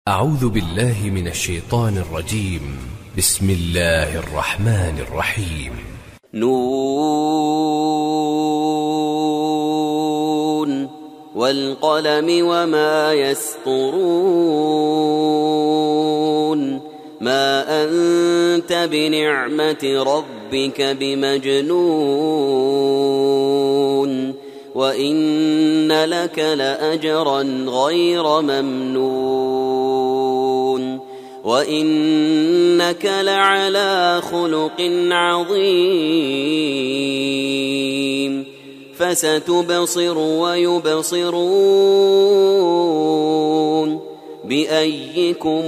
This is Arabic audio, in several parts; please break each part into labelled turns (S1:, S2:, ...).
S1: أعوذ بالله من الشيطان الرجيم. بسم الله الرحمن الرحيم.
S2: نون والقلم وما يسطرون ما أنت بنعمة ربك بمجنون وإن لك لأجرا غير ممنون وإنك لعلى خلق عظيم فستبصر ويبصرون بأيكم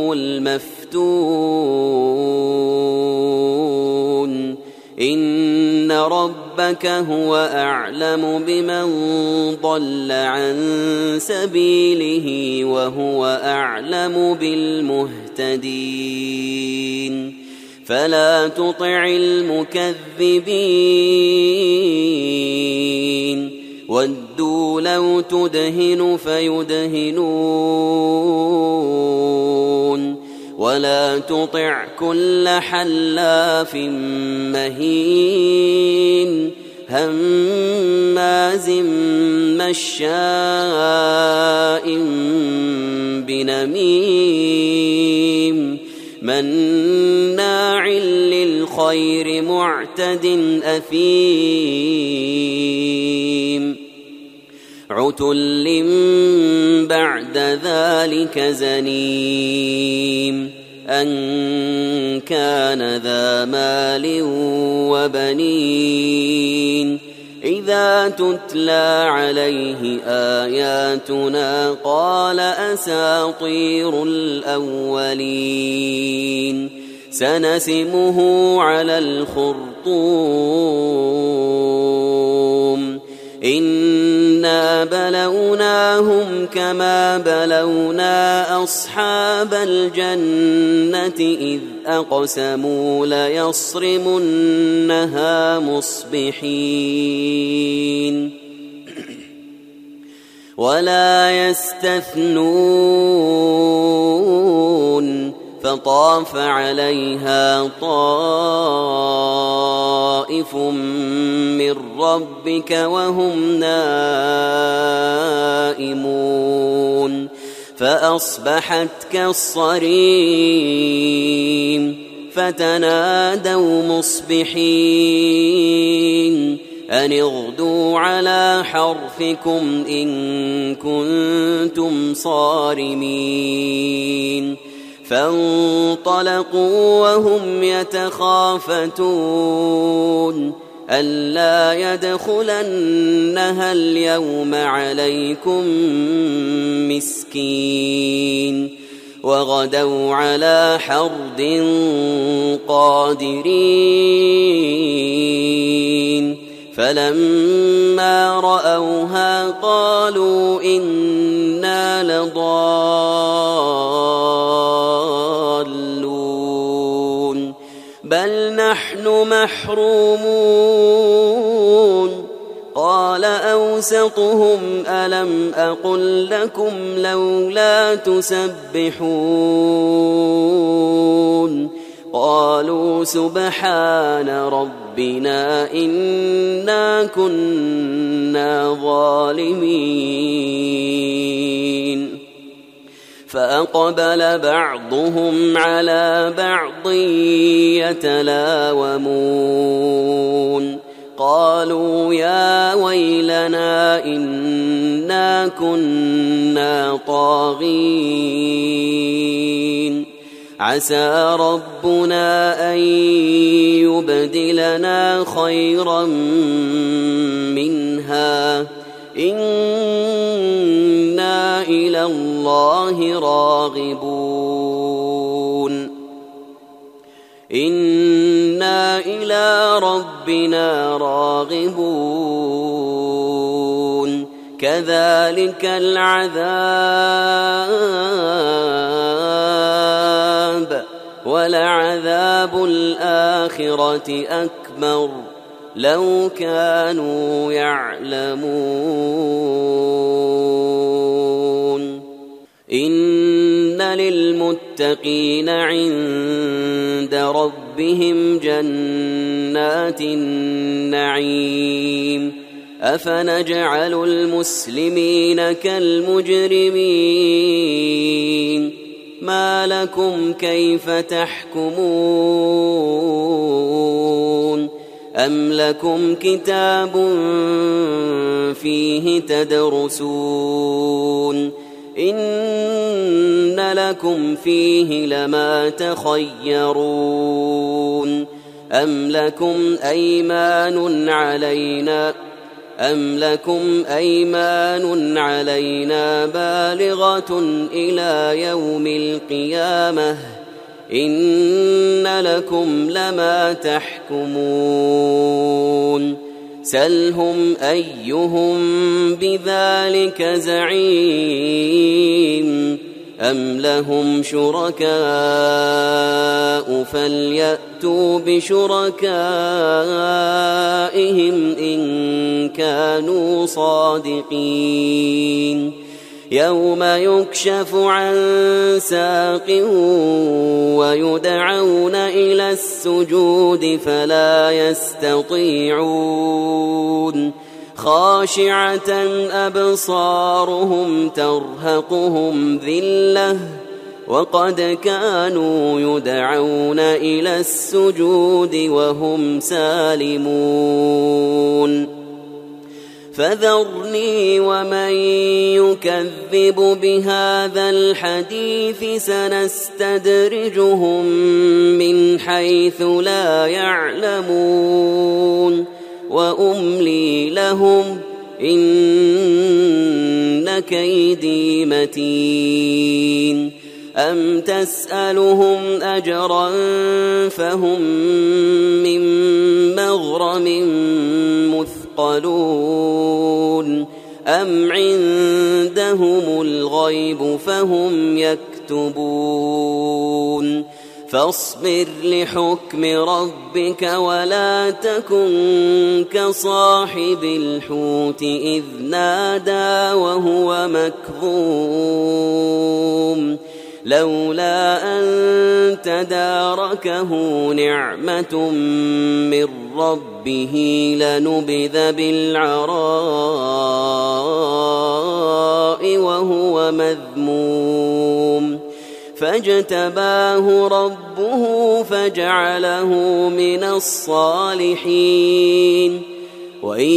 S2: المفتون إن ربك هو أعلم بمن ضل عن سبيله وهو أعلم بالمهتدين فلا تطع المكذبين ودوا لو تدهن فيدهنون ولا تطع كل حلاف مهين هماز مشاء بنميم مناع للخير معتد أثيم عتل بعد ذلك زنيم أن كان ذا مال وبنين إذا تتلى عليه آياتنا قال أساطير الأولين سنسمه على الخرطوم إنا بلوناهم كما بلونا أصحاب الجنة إذ أقسموا ليصرمنها مصبحين ولا يستثنون فطاف عليها طائف من ربك وهم نائمون فأصبحت كالصريم فتنادوا مصبحين أن اغدوا على حرثكم إن كنتم صارمين فانطلقوا وهم يتخافتون ألا يدخلنها اليوم عليكم مسكين وغدوا على حرد قادرين فلما رأوها قالوا إنا لضالون بل نحن محرومون قال أوسطهم ألم أقل لكم لولا تسبحون قالوا سبحان ربنا إنا كنا ظالمين فأقبل بعضهم على بعض يتلاومون قالوا يا ويلنا إنا كنا طاغين عسى ربنا أن يبدلنا خيرا منها إنا إلى الله راغبون إنا إلى ربنا راغبون كذلك العذاب ولعذاب الآخرة أكبر لو كانوا يعلمون إن للمتقين عند ربهم جنات النعيم أفنجعل المسلمين كالمجرمين ما لكم كيف تحكمون أم لكم كتاب فيه تدرسون إن لكم فيه لما تخيرون أم لكم أيمان علينا بالغة إلى يوم القيامة إن لكم لما تحكمون سلهم أيهم بذلك زعيم أم لهم شركاء فليأتوا بشركائهم إن كانوا صادقين يوم يكشف عن ساق ويدعون إلى السجود فلا يستطيعون خاشعة أبصارهم ترهقهم ذلة وقد كانوا يدعون إلى السجود وهم سالمون فذرني ومن يكذب بهذا الحديث سنستدرجهم من حيث لا يعلمون وأملي لهم إن كيدي متين أم تسألهم أجرا فهم من مغرم مثقلون أم عندهم الغيب فهم يكتبون فاصبر لحكم ربك ولا تكن كصاحب الحوت إذ نادى وهو مكظوم لولا أن تداركه نعمة من ربه لنبذ بالعراء وهو مذموم فاجتباه ربه فجعله من الصالحين وإن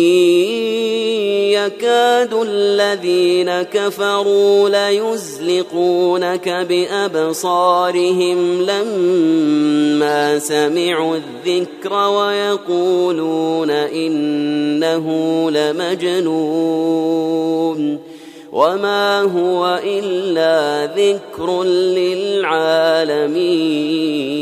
S2: يكاد الذين كفروا ليزلقونك بأبصارهم لما سمعوا الذكر ويقولون إنه لمجنون وما هو إلا ذكر للعالمين